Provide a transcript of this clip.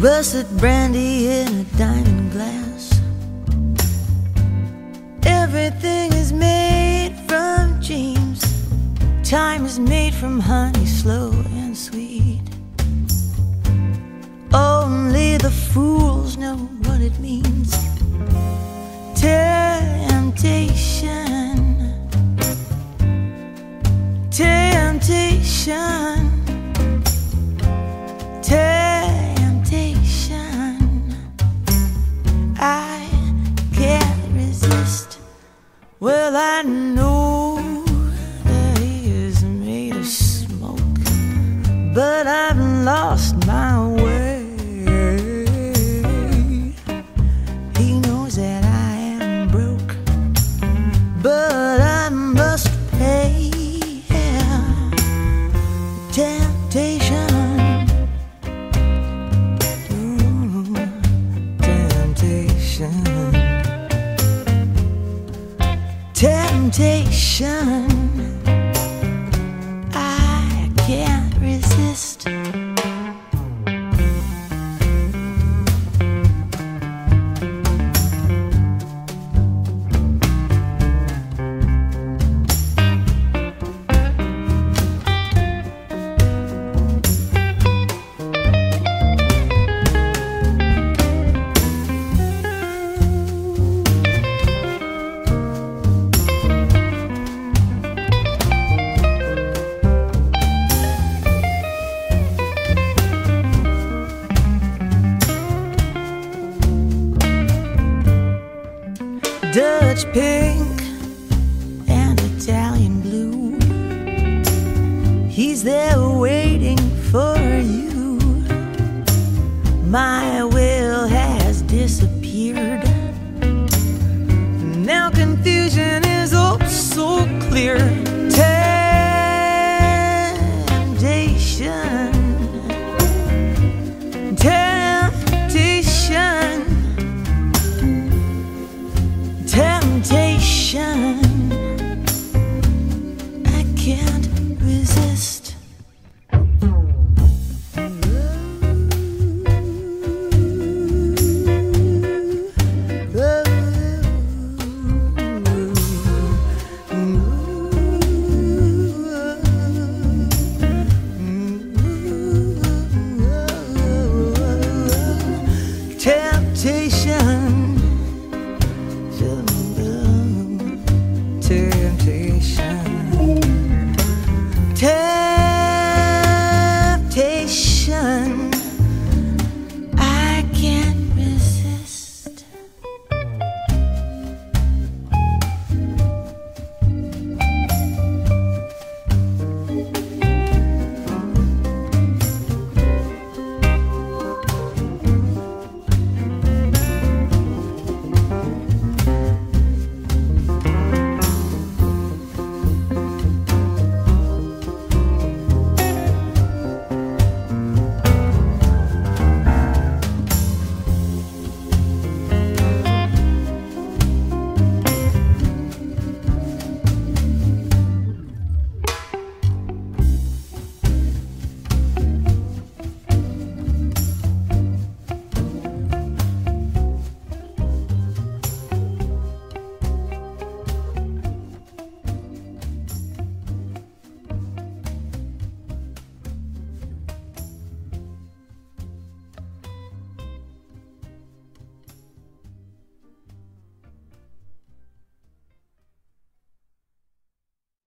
Russet brandy in a diamond glass. Everything is made from dreams. Time is made from honey, slow and sweet. Only the fools know what it means. Temptation, temptation, temptation. I can't resist. Well, I know that he is made of smoke, but I've lost my way. He knows that I am broke, but I must pay. Temptation, ooh, temptation, temptation. I can't resist. Dutch pink and Italian blue, he's there waiting for you. My will has disappeared. Now confusion is oh so clear.